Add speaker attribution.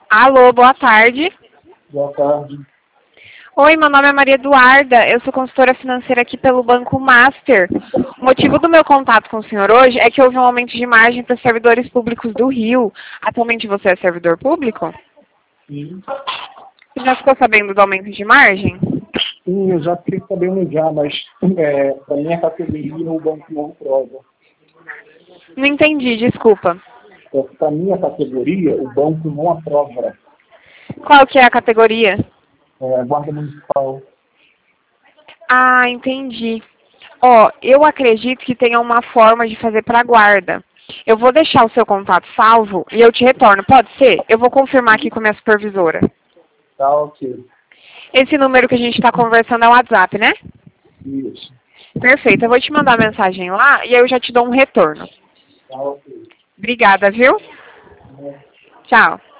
Speaker 1: Alô, boa tarde.
Speaker 2: Boa tarde.
Speaker 1: Oi, meu nome é Maria Eduarda, eu sou consultora financeira aqui pelo Banco Master. O motivo do meu contato com o senhor hoje é que houve um aumento de margem para servidores públicos do Rio. Atualmente você é servidor público?
Speaker 2: Sim.
Speaker 1: Você já ficou sabendo do aumento de margem?
Speaker 2: Sim, eu já fiquei sabendo já, mas para minha categoria o banco não aprova.
Speaker 1: Não entendi, desculpa.
Speaker 2: Para minha categoria, o banco não aprova.
Speaker 1: Qual que é a categoria?
Speaker 2: Guarda Municipal.
Speaker 1: Ah, entendi. Ó, eu acredito que tenha uma forma de fazer para guarda. Eu vou deixar o seu contato salvo e eu te retorno, pode ser? Eu vou confirmar aqui com a minha supervisora.
Speaker 2: Tá, ok.
Speaker 1: Esse número que a gente está conversando é o WhatsApp, né?
Speaker 2: Isso.
Speaker 1: Perfeito, eu vou te mandar mensagem lá e aí eu já te dou um retorno.
Speaker 2: Tá, ok.
Speaker 1: Obrigada, viu? Tchau.